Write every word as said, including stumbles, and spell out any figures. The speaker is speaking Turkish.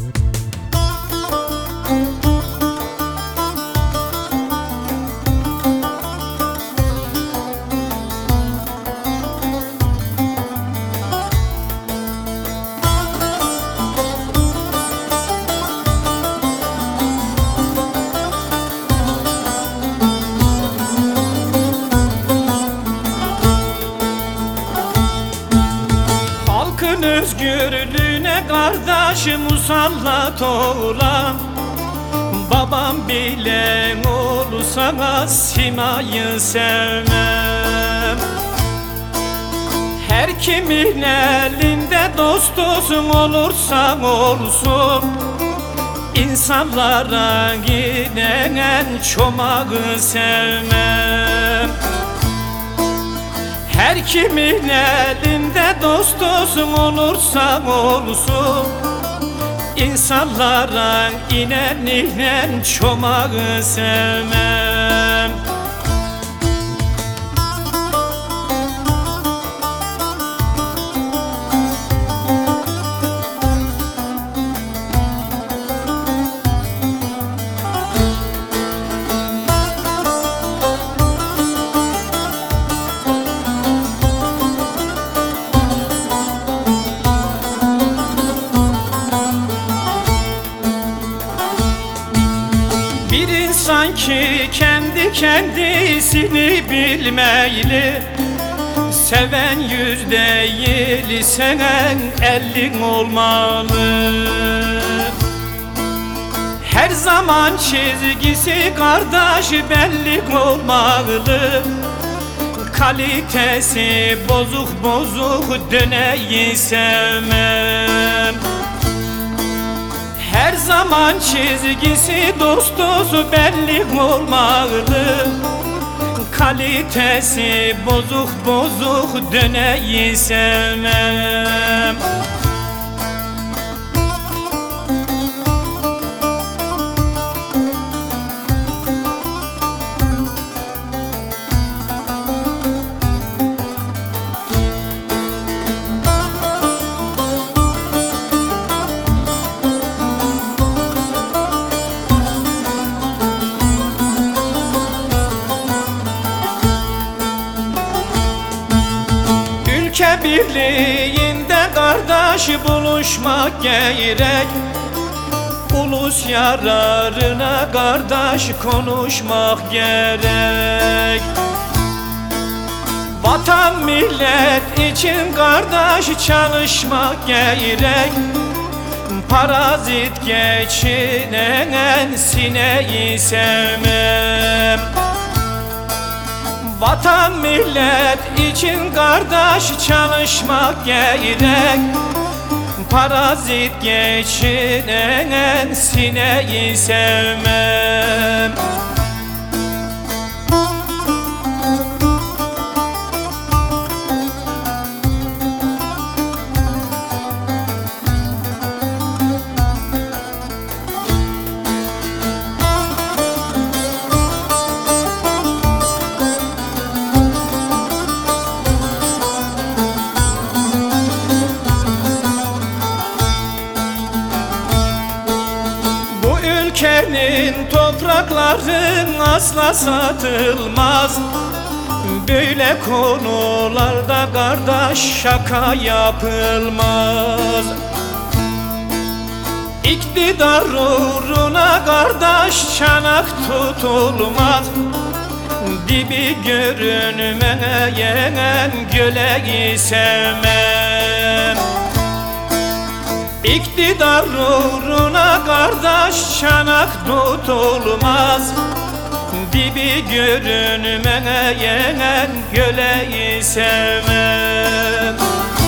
Halkın özgürlüğüne kardeşim musallat olan, babam bile olursa simayı sevmem. Her kimin elinde dost olsun, olursa olsun İnsanlara giden çomağı sevmem. Her kimin elinde dost olsun, olursa olsun İnsanlara inen inen çomağı sevmem. Bir insan ki kendi kendisini bilmeyli, seven yüz değil seven elli olmalı. Her zaman çizgisi kardeş belli olmalı. Kalitesi bozuk bozuk döneyi sevmem. Her zaman çizgisi dost dostu belli olmalı. Kalitesi bozuk bozuk döneyi sevmem. Ülke birliğinde kardeş buluşmak gerek. Ulus yararına kardeş konuşmak gerek. Vatan millet için kardeş çalışmak gerek. Parazit geçinen sineği sevmem. Vatan millet için kardeş çalışmak gerek. Parazit geçinen sineği sevmem. Ülkenin toprakların asla satılmaz. Böyle konularda kardeş şaka yapılmaz. İktidar uğruna kardeş çanak tutulmaz. Dibi görünmeyen göleyi sevmem. İktidar uğruna kardeş çanak tutulmaz. Dibi görünmeyen göleyi sevmem.